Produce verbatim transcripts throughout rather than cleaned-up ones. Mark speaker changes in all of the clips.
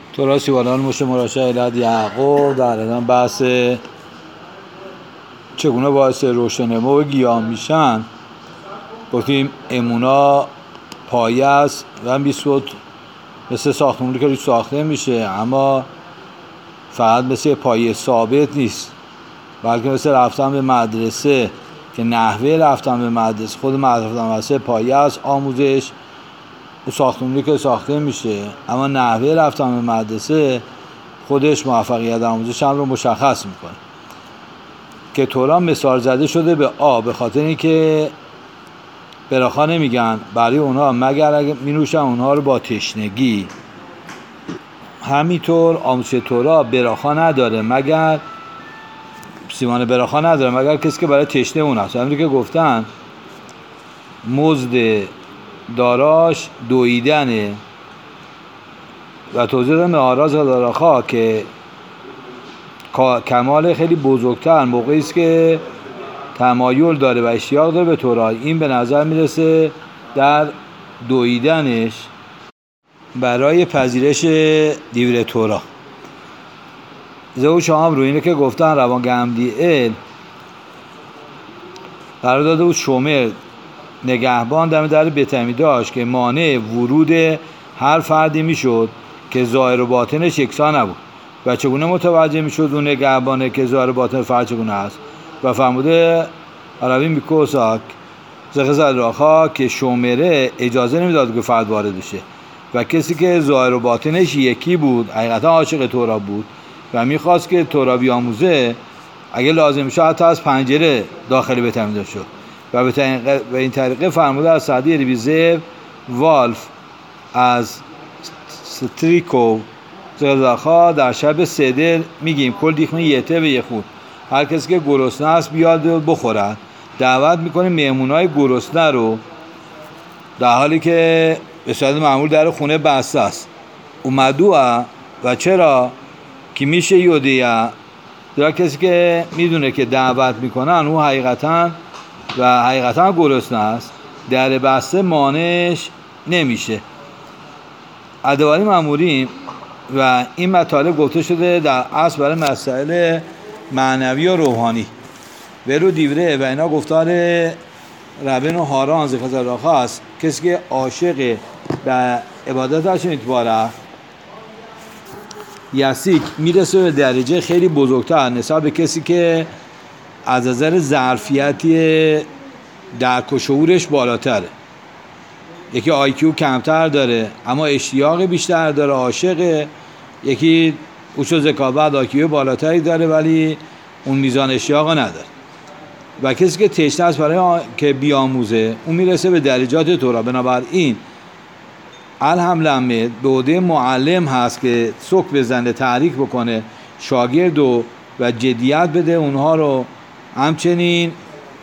Speaker 1: تورا سیوالان مشه مراشع الهد یعقوب در ادامه بحث چگونه باعث رشد نمو و گیاه میشن. گفتیم امونا پایه است و بیسود مثل ساختمونی که روش ساخته میشه، اما فقط مثل پایه ثابت نیست، بلکه مثل رفتن به مدرسه که نحوه رفتن به مدرسه خود مدرسه پایه است، آموزش و ساختمونی که ساخته میشه، اما نحوه رفتن به مدرسه خودش موفقیت آموزش هم رو مشخص میکنه. که تورا مثال زده شده به آب، به خاطر اینکه براخا نمیگن برای اونها مگر اگه مینوشن اونها رو با تشنگی. همینطور آموزش تورا براخا نداره مگر سیمان براخا نداره مگر کسی که برای تشنه اون هست. همینطور که گفتن مزد داراش دویدنه و توضیح دادن آراز داراخا که کمال خیلی بزرگتر موقعی است که تمایل داره و اشتیاق داره به تورا. این به نظر میرسه در دویدنش برای پذیرش دیور تورا. زهو شام رو اینه که گفتن روان گملیئل قرار داده بود شومر نگهبان دم در بیت داشت که مانع ورود هر فردی میشد که ظاهر و باطنش یکسان نبود. و چگونه متوجه میشد اون نگهبانه که ظاهر و باطن فرد چگونه است؟ و فرموده عربی میکوساک زخزر راخا که شومره اجازه نمیداد که فرد وارد بشه و کسی که ظاهر و باطنش یکی بود حقیقتا عاشق تورا بود و میخواست که تورا بیاموزه، اگه لازم شد حتی از پنجره داخل بیت حمیدا شد. و به این طریقه فرموده از سعدی ریبیزه والف از ستریکو زخزرخا در شب سدر میگیم کل دیخمه یته و یخود، هر کسی که گرسنه است بیاد بخورد. دعوت میکنه مهمونای گرسنه رو در حالی که به صورت معمول در خونه بسته است. اومدوه و چرا که میشه یودیه در کسی که میدونه که دعوت میکنن او حقیقتا و حقیقتا گرسنه است، در بسته مانعش نمیشه. ادواری ماموریم و این مطالب گفته شده در اصل برای مسائل معنوی و روحانی. ورو دیوره و اینا گفتار ربن و هاران زخزر راخا است. کسی که عاشق به عبادت هاشون اتباره یسیک میرسه به درجه خیلی بزرگتر نسبت به کسی که از نظر ظرفیتی درک و شعورش بالاتره. یکی آیکیو کمتر داره اما اشتیاق بیشتر داره، عاشقه. یکی اوچو ذکاوت آیکیو بالاتری داره ولی اون میزان اشتیاق نداره. و کسی که تشنه است برای آ... که بیاموزه اون میرسه به درجات تورا. بنابراین الحمدلله به عهده معلم هست که سوک بزنه، تحریک بکنه شاگرد و و جدیت بده اونها رو. همچنین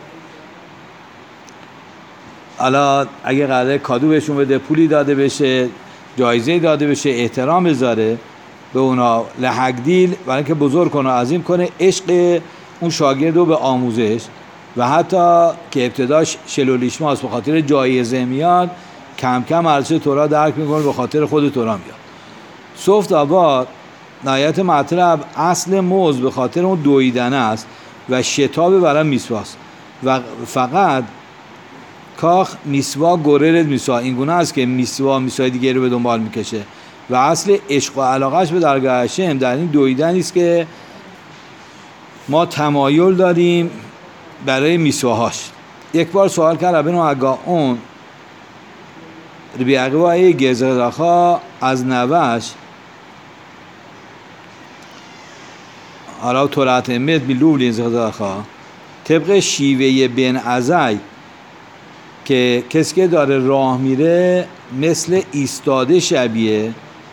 Speaker 1: حالا اگه قراره کادو بهشون بده، پولی داده بشه، جایزه داده بشه، احترام بذاره به اونا، لحق دیل برای اینکه بزرگ کنه، عظیم کنه عشق اون شاگرد رو به آموزش. و حتی که ابتداش شلولیشماست به خاطر جایزه میاد، کم کم ارزش تورا درک میکنه به خاطر خود تورا میاد. صفت آباد نهایت مطلب اصل موز به خاطر اون دویدنه است و شتاب برای میسواست و فقط کاخ میسوا گررد میسوا این گونه است که میسوا میسوای دیگه رو به دنبال میکشه و اصل عشق و علاقهش به درگاه هشم در این دویدن است که ما تمایل داریم برای میسواهاش. یک بار سوال کرد ربن و اگاون ربی عقیبه گزرخا از نوش حالا طلعت امت بیلوولین زخزرخا طبق شیوه بن ازای که کسی که داره راه میره مثل ایستاده شبیه.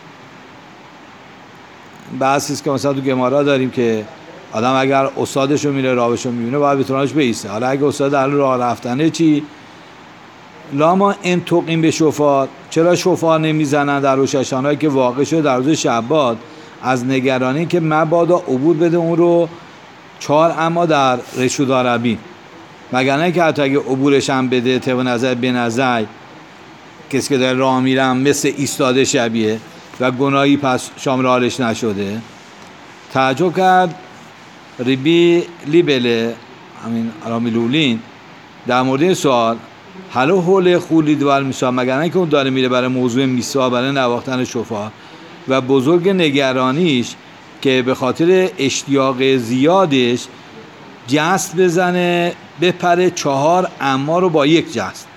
Speaker 1: بحثیست که مثلا تو گمارا داریم که آدم اگر استادشو میره راهشو میبینه باید بتونهش بیسته. حالا اگه استاد در راه رفتنه چی؟ لاما این توقیم به شفار، چرا شفار نمیزنن در روششانهایی که واقع شده در روز شبات از نگرانی که مبادا عبور بده اون رو چهار اما در رشود عربی، مگر نه که حتی اگه عبورش هم بده طبق نظر به نظر کسی که در راه میرم مثل ایستاده شبیه. و گناهی پس شامل حالش نشده. تعجب کرد ربی لیبله همین رامیلولین در مورد این سوال، حالا حول خولید و المیسا، مگر نه که اون داره میره برای موضوع میسا، برای نواختن شفا، و بزرگ نگرانیش که به خاطر اشتیاق زیادش جست بزنه بپره چهار اما رو با یک جست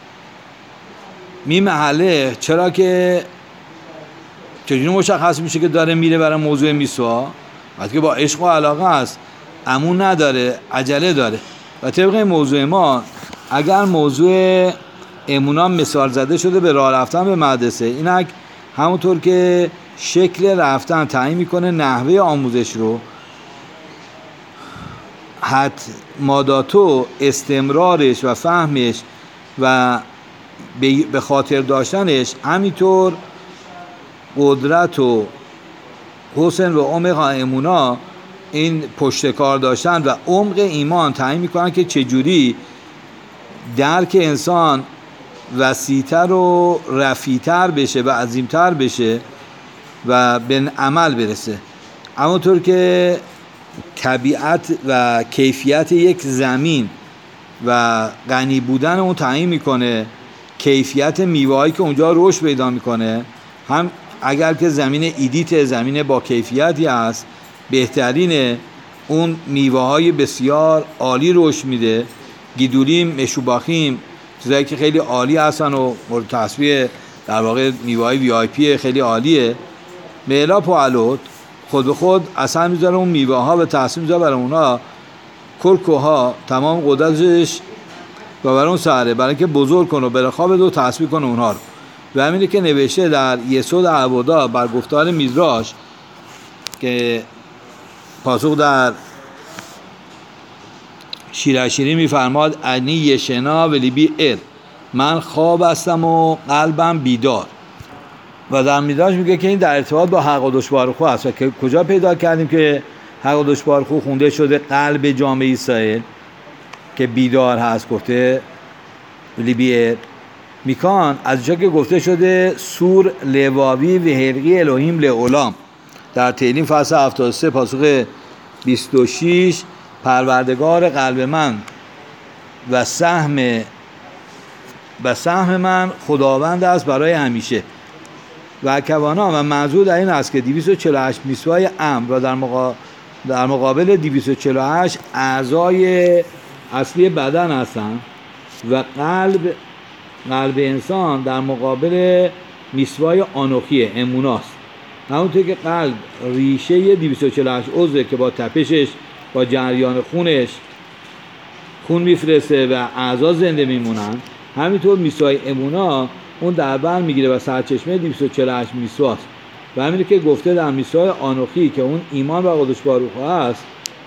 Speaker 1: می محله. چرا که چجوری مشخص میشه که داره میره برای موضوع میسوا؟ وقتی که با عشق و علاقه است، امون نداره، عجله داره. و طبق این موضوع ما، اگر موضوع امونا مثال زده شده به راه رفتن به مدرسه، اینک همونطور که شکل رفتن تعیین میکنه نحوه آموزش رو، حد ماداتو استمرارش و فهمش و به خاطر داشتنش، همینطور قدرت و حسن و عمق امونا، این پشتکار داشتن و عمق ایمان تعیین میکنن که چجوری درک انسان وسیع‌تر و رفیع‌تر بشه و عظیم‌تر بشه و به عمل برسه. همونطور که طبیعت و کیفیت یک زمین و غنی بودن اون تعیین میکنه کیفیت میوه‌هایی که اونجا رشد پیدا میکنه، هم اگر که زمین ایدیت، زمین با کیفیتی است، بهترینه، اون میوه‌های بسیار عالی رشد میده. گیدولیم، مشوباخیم، چیزایی که خیلی عالی هستن و مورد تصویه، در واقع میوه‌های وی آی پی خیلی عالیه. میلا پوالوت خود به خود اثر میذاره اون میوه ها و تاثیر میذاره برای اونا. کلکوها تمام قدرتش و برای اون سهره برای اینکه بزرگ کنه و بره خواب دو تصویر کنه اونها رو. و همینه که نوشته در یسود عبودا بر گفتار میدراش که پاسخ در شیرشیری میفرماد انی یشنا و لیبی ار، من خواب هستم و قلبم بیدار. و در میدراش میگه که این در ارتباط با حق و دشوارخو هست. و که کجا پیدا کردیم که حق و دشوارخو خونده شده قلب جامعه اسرائیل که بیدار هست؟ گفته لیبی میکان از جا که گفته شده سور لواوی و حلقی الهیم لعلام در تهیلیم فصل هفتاد و سه پاسخ بیست و شش، پروردگار قلب من و سهم و سهم من خداوند است برای همیشه. و کوانا و منظور در این است که دویست و چهل و هشت میسوای امر و در, مقا... در مقابل دویست و چهل و هشت اعضای اصلی بدن هستند و قلب قلب انسان در مقابل میسوای آنوخیه اموناست. همونطور که قلب ریشه دویست و چهل و هشت عضوه که با تپشش، با جریان خونش خون میفرسته و اعضا زنده میمونن، همینطور میسوای امونا اون در بر میگیره و سرچشمه دویست و چهل و هشت میسواست. و همینه که گفته در میسوای آنوخی که اون ایمان و قدش باروخ هست،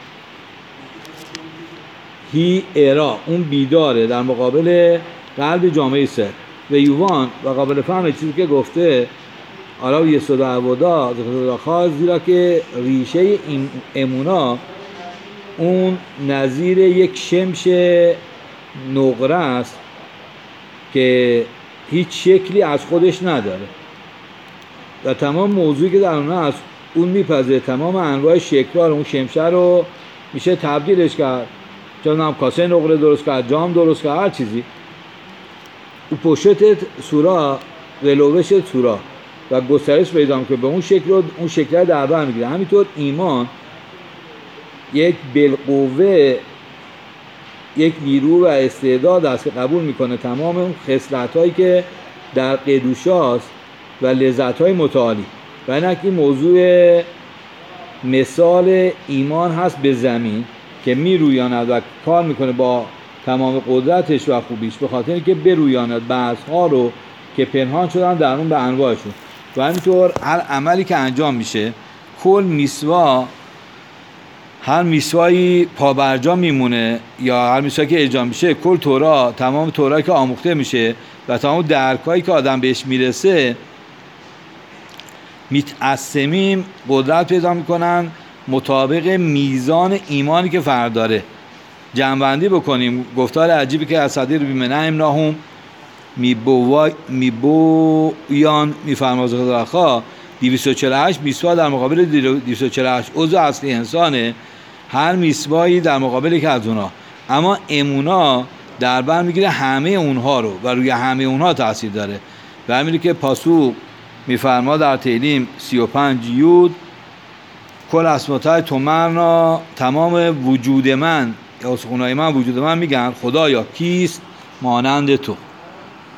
Speaker 1: هی ارا، اون بیداره در مقابل قلب جامعه سر. و یووان و قابل فهم چیزی که گفته آلا و یسود و عبودا زیرا که ریشه امونا اون نظیر یک شمش نقره است که هیچ شکلی از خودش نداره و تمام موضوعی که در اون هست اون میپذیره تمام انواع شکل‌ها رو، اون شمشه رو میشه تبدیلش کرد، چون هم کاسه نقره درست کرد، جام درست کرد، هر چیزی. او پشتت سورا ولوبشت سورا و گسترش پیدا میکنه به اون شکل رو، اون شکل در بر میگیره. همینطور ایمان یک بالقوه، یک نیرو و استعداد است که قبول میکنه تمام اون خصلت‌هایی که در قدوشاست و لذت‌های متعالی. و اینک این موضوع مثال ایمان هست به زمین که میرویاند و کار میکنه با تمام قدرتش و خوبیش به خاطر اینکه برویاند بعضها رو که پنهان شدن در اون به انواعشون. و همینطور هر عملی که انجام میشه، کل میسوا، هر میسوایی پابرجا میمونه یا هر میسوایی که اجرا میشه، کل تورا، تمام تورایی که آموخته میشه و تمام درکایی که آدم بهش میرسه متعصمیم قدرت پیدا میکنن مطابق میزان ایمانی که فرد داره. جمع‌بندی بکنیم گفتار عجیبی که از صدیر بیمنه امناهم میبویان میفرمازه خداخواه دویست و چهل و هشت میسوا در مقابل دویست و چهل و هشت عضو اصلی انسانه، هر میسوایی در مقابل که از اونها. اما امونا در بر میگیره همه اونها رو و روی همه اونها تاثیر داره. و همینه که پاسوق میفرما در تیلیم سی و پنج یود کل اسماتای تو مرنا، تمام وجود من یا سخونای من وجود من میگن خدایا کیست مانند تو.